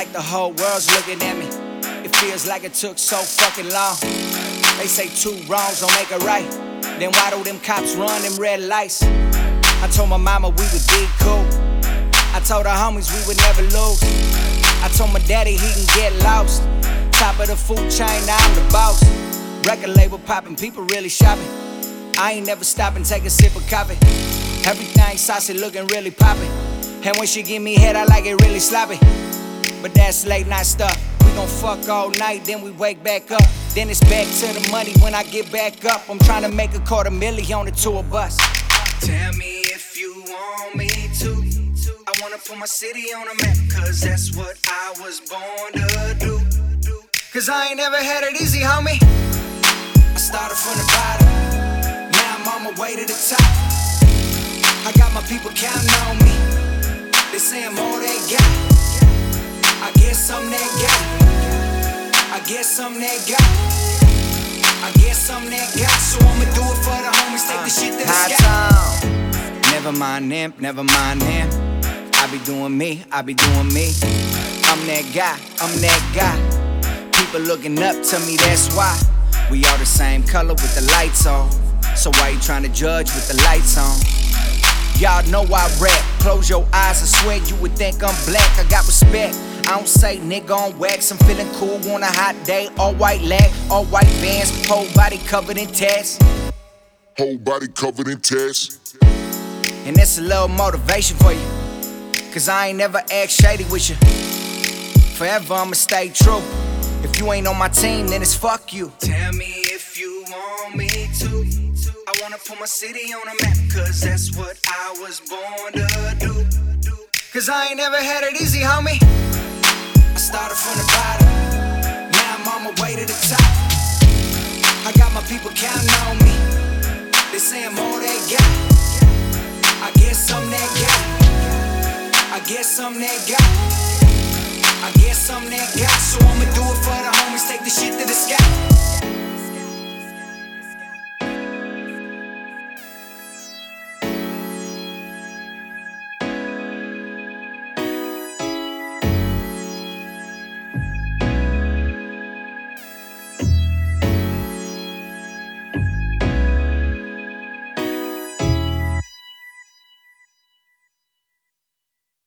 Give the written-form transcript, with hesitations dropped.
like the whole world's looking at me. It feels like it took so fucking long. They say two wrongs don't make a right. Then why do them cops run them red lights? I told my mama we would be cool. I told her homies we would never lose. I told my daddy he can get lost. Top of the food chain, now I'm the boss. Record label popping, people really shopping. I ain't never stopping, take a sip of coffee. Everything saucy, looking really poppin'. And when she give me head, I like it really sloppy. But that's late night stuff. We gon' fuck all night, then we wake back up. Then it's back to the money when I get back up. I'm tryna make $250,000 on the tour bus. Tell me if you want me to. I wanna put my city on the map, cause that's what I was born to do. Cause I ain't never had it easy, homie. I started from the bottom, now I'm on my way to the top. I got my people counting on me. They say I'm all they got. I guess I'm that guy. I guess I'm that guy. I guess I'm that guy. So I'ma do it for the homies, take the shit to the sky. Never mind them, never mind them. I be doing me, I be doing me. I'm that guy, I'm that guy. People looking up to me, that's why. We all the same color with the lights on. So why you trying to judge with the lights on? Y'all know I rap. Close your eyes, I swear you would think I'm black. I got respect. I don't say nigga on wax. I'm feeling cool on a hot day. All white lag, all white bands, whole body covered in tats. Whole body covered in tats. And that's a little motivation for you. Cause I ain't never act shady with you. Forever I'ma stay true. If you ain't on my team, then it's fuck you. Tell me if you want me to. I wanna put my city on the map, cause that's what I was born to do. Cause I ain't never had it easy, homie. I started from the bottom, now I'm on my way to the top. I got my people counting on me. They say I'm all they got. I guess I'm that guy. I guess I'm that guy. I guess I'm that guy. So I'ma do it for the homies, take the shit to the sky.